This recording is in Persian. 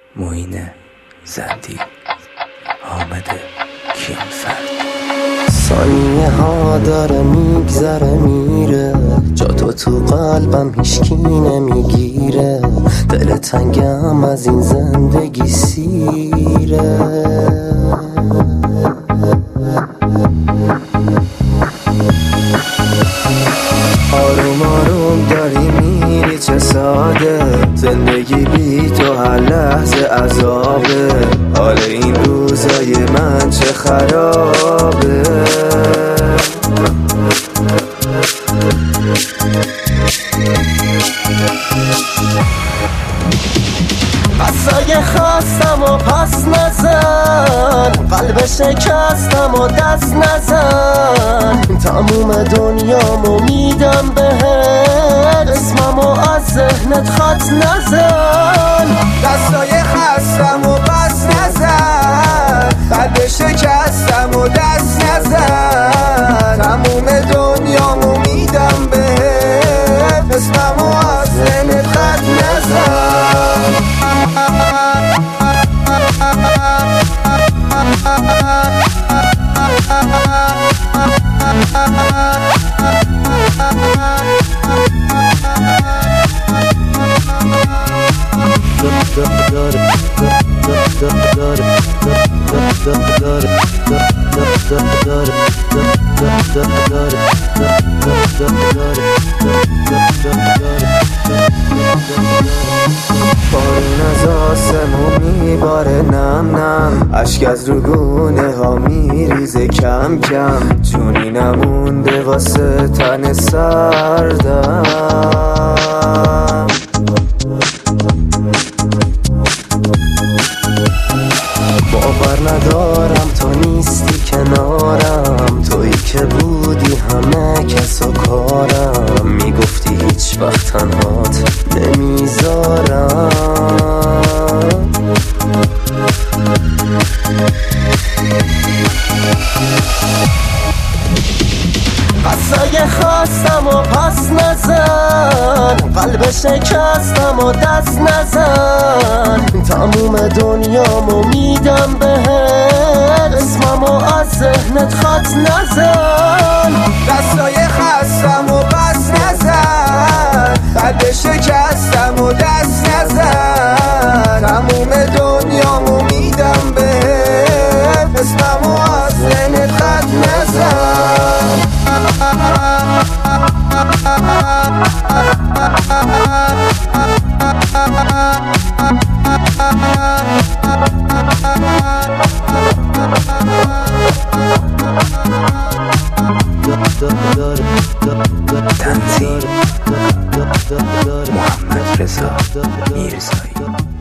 معین زندی، حامد کیانفر. ثانیه ها داره میگذره میره، جا تو قلبم هیچکی نمیگیره. دل تنگم از این زندگی سیره. آروم آروم داری میری چه ساده، زندگی بی تو هر لحظه عذابه. حال این روزای من چه خرابه. قصای خواستم و پس نزن، قلب شکستم و دست نزن. تموم دنیامو میدم بهت، اسممو از ذهنت خط نزن. قصای خواستم و پس نزن، قلب شکستم و دست نزن. تموم دنیامو میدم بهت، اسممو از ذهنت خط نزن. بارون از آسمون میباره نم نم، اشک از روگونه ها میریزه کم کم. جونی نمونده واسه تن سردم. باور ندارم تو نیستی کنارم، تویی که بودی همه کس و کارم. میگفتی هیچ وقت تنهات نمیذارم. قصای خواستم و پس نزن، قلب شکستم و دست نزن. تموم دنیامو میدم بهت، اسممو از ذهنت خط نزن. قصای خواستم و پس نزن، قلب شکستم و دست نزن. تموم دنیامو میدم بهت، اسممو از ذهنت خط نزن. تنظیم محمد رضا میرزایی.